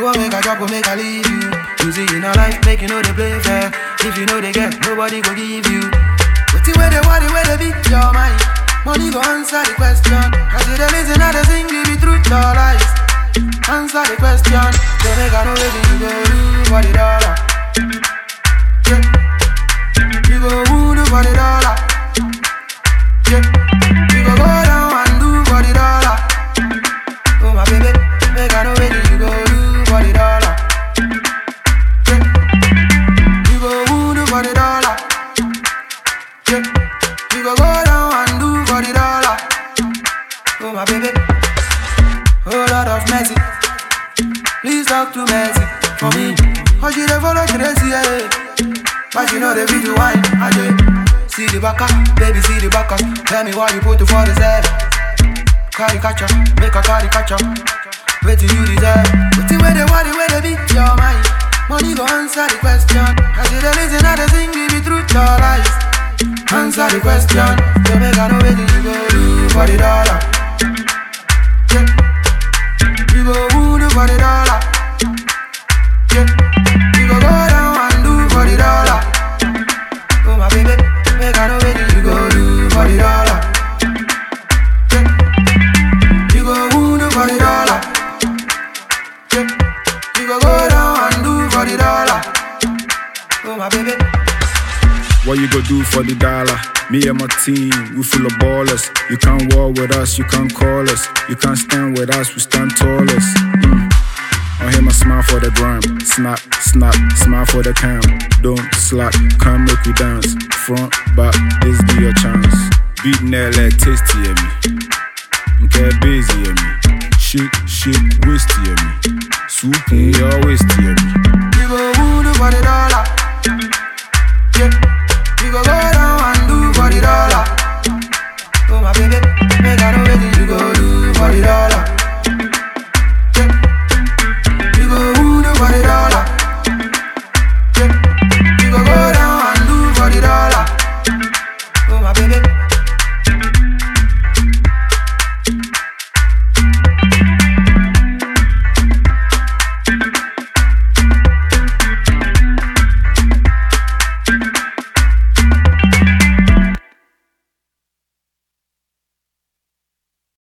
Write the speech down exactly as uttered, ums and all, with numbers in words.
want make a drop or make a leave you. You see in a life, make you know they play fair. If you know they get, nobody go give you. But the way they want it, where they beat your mind. Money go answer the question. I see they listen to the sing, give you truth or lies. Answer the question. They make a know waiting you go do for the dollar. Yeah. You go do for the dollar. Yeah. You go go down and do for the dollar. Oh my baby, make a know waiting you go do for the dollar. Yeah. You go do for the dollar. Yeah. You go go down and do for the dollar. Oh my baby. Oh Lord of mercy, please talk to mercy for me. Cause you dey follow crazy, yeah. But you know they feel to wine, I do. See the backer, baby see the backers. Tell me why you put it for the set. Carry catcher, make a carry catcher. Wait till you deserve. But the way they want it, where they beat your mind. Money go answer the question. I see they listen, I they sing, give me truth or lies. Answer the question. You make a know where you go do for the dollar. Yeah. You go do for the dollar. Yeah. You go go down and do for the dollar. Oh my baby, make a know where you go do for the dollar. Yeah. You go do for the dollar. Yeah. You go go down and do for the dollar. Oh my baby. What you go do for the dollar? Me and my team, we full of ballers. You can't war with us, you can't call us. You can't stand with us, we stand tallest. Mm. I hear my smile for the gram. Snap, snap, smile for the cam. Don't slack, can't make you dance. Front, back, this be your chance. Beat nail like tasty at me. Okay, busy at me. Shit, shit, wasty at me. Swoop in your waist at me.